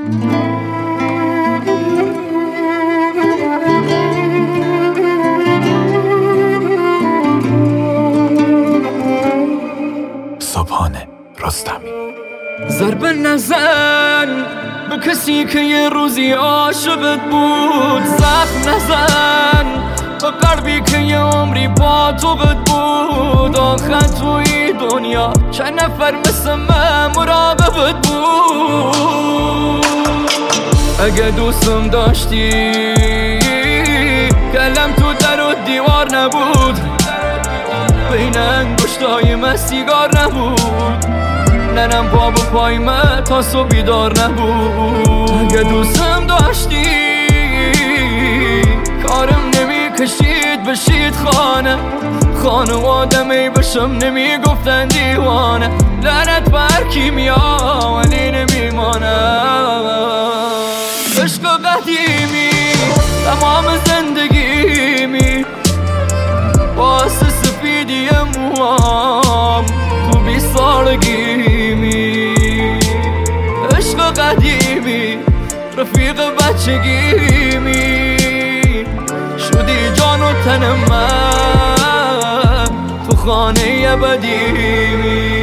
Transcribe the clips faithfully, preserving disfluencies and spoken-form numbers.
صبحانه رستمی. ضربه نزن به کسی که یه روزی عاشقت بود، زخم نزن به قلبی که یه عمری با توقت بود. آخه توی دنیا چند نفر مثل من مراقبت بود. اگه دوستم داشتی کلم تو در و دیوار نبود، بین انگشتای من سیگار نبود، ننم پا به پای من تا صبح بیدار نبود. اگه دوستم داشتی کارم نمی کشید بشید خانه خانه و آدمی بشم نمی گفتن دیوانه. لعنت بر کیمیا ولی نمیمانه. عشق قدیمی تمام زندگیمی واسه سفیدی موام تو بی سالگیمی. عشق قدیمی رفیق بچگیمی شدی جان و تن من تو خانه ابدیمی.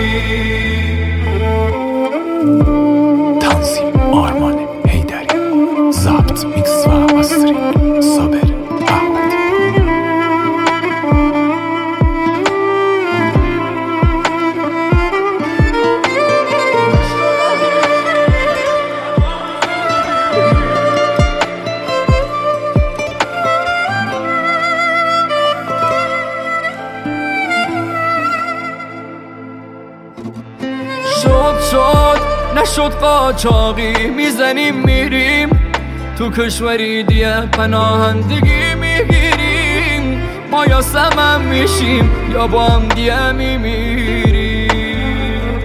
تنظیم آرمان حیدری، ضبط میکس و مسترینگ صابر احمد. شد شد نشد قاچاقی میزنیم میریم تو کشوری دیگه پناهندگی میگیریم. ما یا سمم میشیم یا با هم دیگه میمیریم.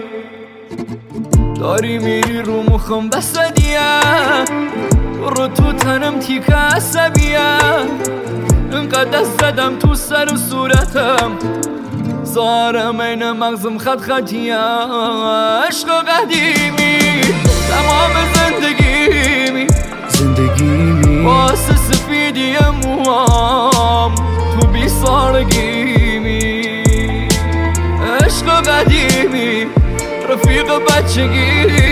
داری میری رو مخم بسدیه رو تو تنم تیکه عصبیه. انقدر زدم تو سر و صورتم زارم این مغزم خط خطیه. عشق قدیمی تمام زندگیمی زندگیمی واسه سفیدی موام تو بی سالگیمی. عشق قدیمی رفیق بچگی